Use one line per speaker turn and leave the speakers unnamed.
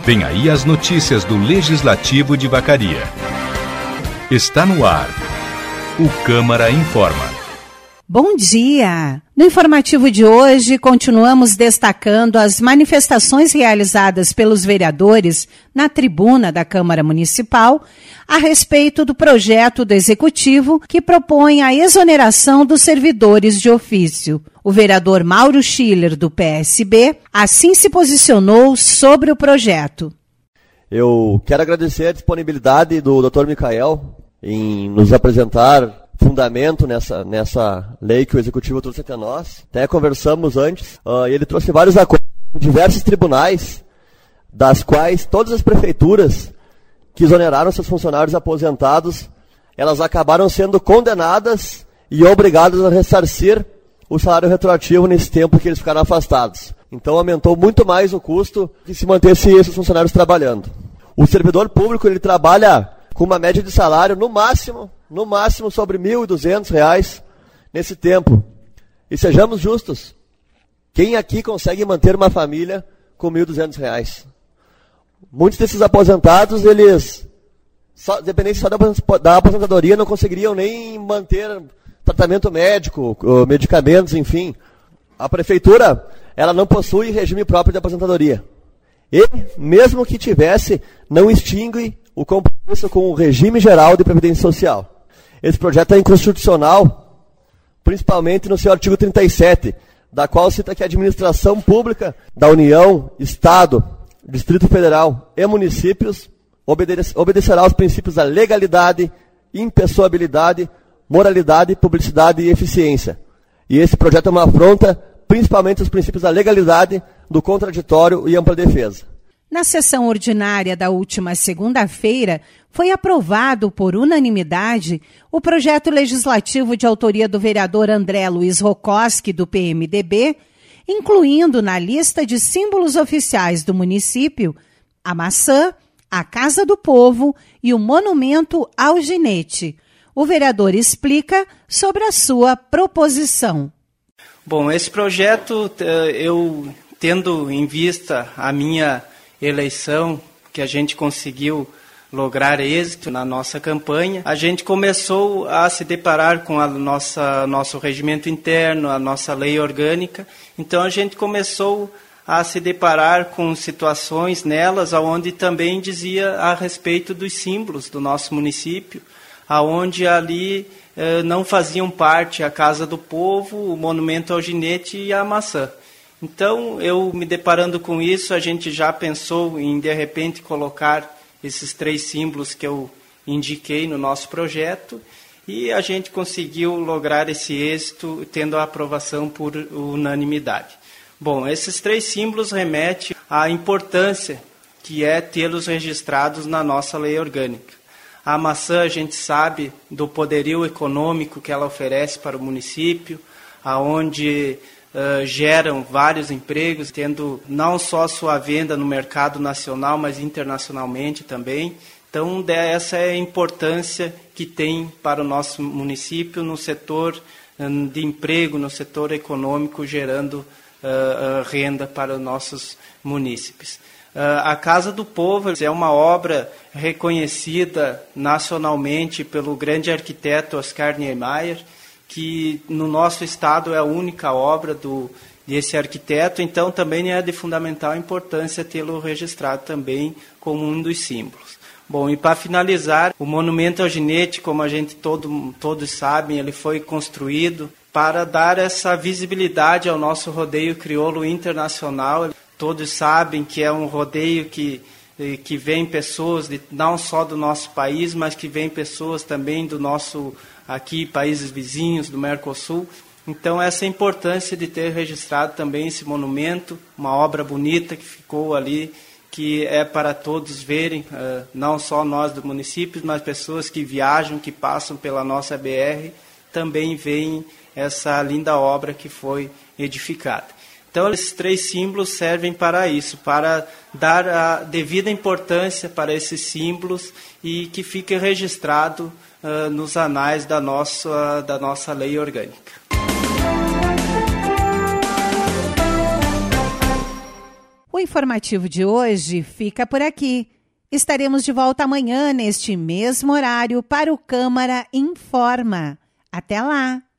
Vem aí as notícias do Legislativo de Vacaria. Está no ar. O Câmara Informa.
Bom dia! No informativo de hoje, continuamos destacando as manifestações realizadas pelos vereadores na tribuna da Câmara Municipal a respeito do projeto do Executivo que propõe a exoneração dos servidores de ofício. O vereador Mauro Schiller, do PSB, assim se posicionou sobre o projeto.
Eu quero agradecer a disponibilidade do Dr. Micael em nos apresentar fundamento nessa lei que o Executivo trouxe até nós. Até conversamos antes. Ele trouxe vários acordos em diversos tribunais, das quais todas as prefeituras que exoneraram seus funcionários aposentados, elas acabaram sendo condenadas e obrigadas a ressarcir o salário retroativo nesse tempo que eles ficaram afastados. Então aumentou muito mais o custo que se mantesse esses funcionários trabalhando. O servidor público, ele trabalha com uma média de salário no máximo sobre R$ 1.200 nesse tempo. E sejamos justos, quem aqui consegue manter uma família com R$ 1.200? Muitos desses aposentados, eles, dependendo só da aposentadoria, não conseguiriam nem manter tratamento médico, medicamentos, enfim. A prefeitura, ela não possui regime próprio de aposentadoria. E, mesmo que tivesse, não extingue o compromisso com o regime geral de previdência social. Esse projeto é inconstitucional, principalmente no seu artigo 37, da qual cita que a administração pública da União, Estado, Distrito Federal e municípios obedecerá aos princípios da legalidade, impessoabilidade, moralidade, publicidade e eficiência. E esse projeto é uma afronta, principalmente aos princípios da legalidade, do contraditório e ampla defesa.
Na sessão ordinária da última segunda-feira, foi aprovado por unanimidade o projeto legislativo de autoria do vereador André Luiz Rokoski, do PMDB, incluindo na lista de símbolos oficiais do município a maçã, a Casa do Povo e o monumento ao ginete. O vereador explica sobre a sua proposição.
Bom, esse projeto, eu tendo em vista a minha eleição, que a gente conseguiu lograr êxito na nossa campanha, a gente começou a se deparar com nosso regimento interno, a nossa lei orgânica. Então a gente começou a se deparar com situações nelas, onde também dizia a respeito dos símbolos do nosso município, aonde ali não faziam parte a Casa do Povo, o monumento ao ginete e a maçã. Então, eu me deparando com isso, a gente já pensou em, de repente, colocar esses 3 símbolos que eu indiquei no nosso projeto, e a gente conseguiu lograr esse êxito tendo a aprovação por unanimidade. Bom, esses 3 símbolos remetem à importância que é tê-los registrados na nossa lei orgânica. A maçã, a gente sabe do poderio econômico que ela oferece para o município, aonde geram vários empregos, tendo não só sua venda no mercado nacional, mas internacionalmente também. Então, essa é a importância que tem para o nosso município no setor de emprego, no setor econômico, gerando renda para os nossos munícipes. A Casa do Povo é uma obra reconhecida nacionalmente pelo grande arquiteto Oscar Niemeyer, que no nosso estado é a única obra desse arquiteto, então também é de fundamental importância tê-lo registrado também como um dos símbolos. Bom, e para finalizar, o monumento ao ginete, como a gente todos sabem, ele foi construído para dar essa visibilidade ao nosso rodeio crioulo internacional. Todos sabem que é um rodeio que vem pessoas não só do nosso país, mas que vem pessoas também do nosso aqui países vizinhos, do Mercosul. Então, essa importância de ter registrado também esse monumento, uma obra bonita que ficou ali, que é para todos verem, não só nós do município, mas pessoas que viajam, que passam pela nossa BR, também veem essa linda obra que foi edificada. Então, esses 3 símbolos servem para isso, para dar a devida importância para esses símbolos e que fique registrado nos anais da nossa lei orgânica.
O informativo de hoje fica por aqui. Estaremos de volta amanhã neste mesmo horário para o Câmara Informa. Até lá!